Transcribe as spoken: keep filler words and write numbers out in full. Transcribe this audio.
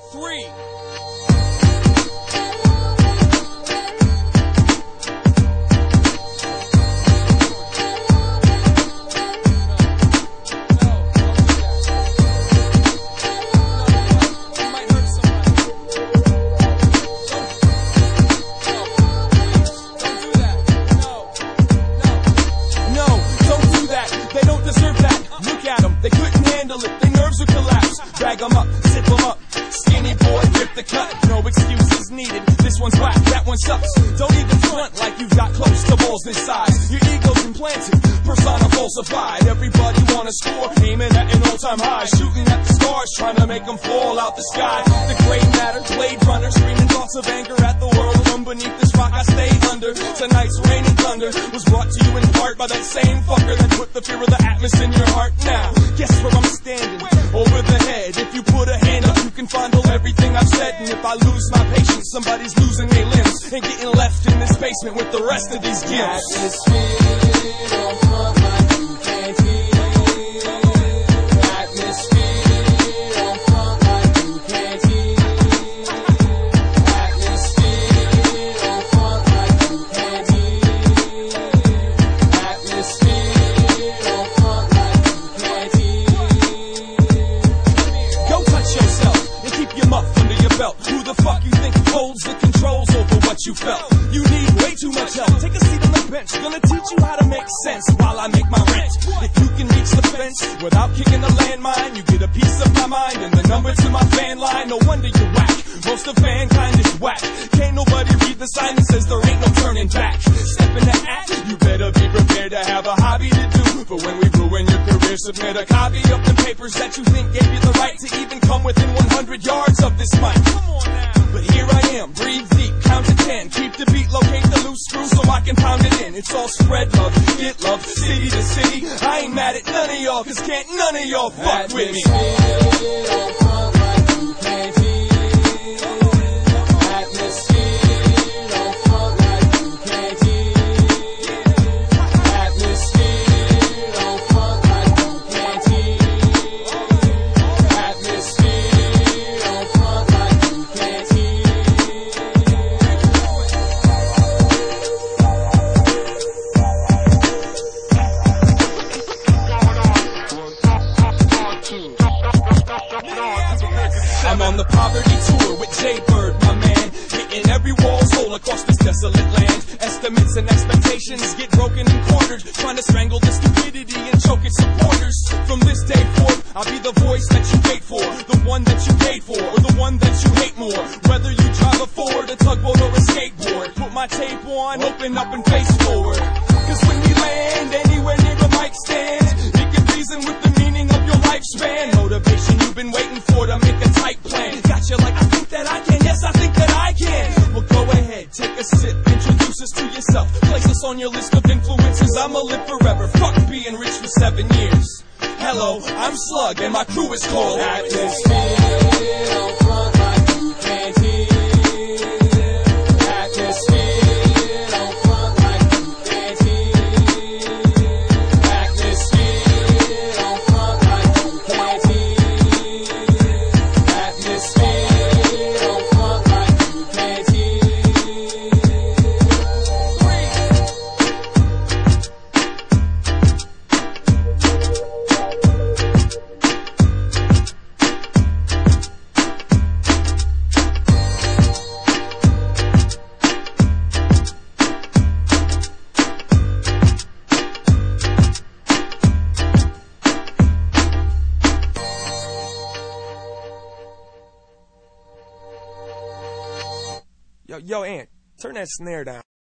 three. They couldn't handle it, their nerves would collapse. Drag them up, zip them up. Skinny boy, rip the cut. No excuses needed. This one's whack, that one sucks. Don't even front like you've got close to balls this size. Your ego's implanted, persona falsified. Everybody wanna score, aiming at an all-time high. Shooting at the stars, trying to make them fall out the sky. The gray matter, Blade Runner, screaming thoughts of anger at the world. From beneath this rock I stay under. Tonight's rain and thunder was brought to you in part by that same fucker that put the fear of the atmosphere in your heart. Now, guess where I'm standing? Over the head. If you put a hand up, you can fondle everything I've said. And if I lose my patience, somebody's losing their limbs and getting left in this basement with the rest of these gimps. Atmosphere don't come like you can't hear. Atmosphere don't come like you can't hear. Atmosphere don't come like you can't hear. Atmosphere don't come like you can't hear. Go touch yourself and keep your muff under your belt. Who the fuck you think holds the controls over what you felt? You need way too much help. Take a seat on the bench. Gonna teach you how to make sense while I make my rent. If you can reach the fence without kicking the landmine, you get a piece of my mind and the number to my fan line. No wonder you're whack. Most of mankind is whack. Can't nobody read the sign that says there ain't no turning back. Step in the act, you better be prepared to have a hobby to do. For when we ruin your career, submit a copy of the papers that you think gave you the right to even come within one hundred yards of this mic. Come on now. But here I am, breathe deep, count to ten. Keep the beat, locate the loose screw so I can pound it in. It's all spread love, get love, city to city. I ain't mad at none of y'all, cause can't none of y'all fuck with me. Atmosphere don't come like you can't hear. Atmosphere don't come like you can't hear. Atmosphere don't come like you can't hear. Atmosphere don't come like you can't hear. I'm on the poverty tour with Jay Bird, my man. Hitting every wall's hole across this desolate land. Estimates and expectations get broken and cornered. Trying to strangle the stupidity and choke its supporters. From this day forth, I'll be the voice that you wait for. The one that you paid for, or the one that you hate more. Whether you drive a Ford, a tugboat, or a skateboard. Put my tape on, open up and face forward. Cause when we land anywhere near a mic stand, it can reason with the meaning of your lifespan. Motivation you've been waiting for to make a tight plan. Got you like, I think that I can, yes I think that I can. Well go ahead, take a sip, introduce us to yourself. Place us on your list of influences, I'ma live forever. Fuck being rich for seven years. Hello, I'm Slug and my crew is called Atmosphere don't come like you can't hear. Atmosphere don't come like you can't hear. Atmosphere don't come like you can't hear. Atmosphere don't come like you can't hear. Yo, yo, Ant, turn that snare down.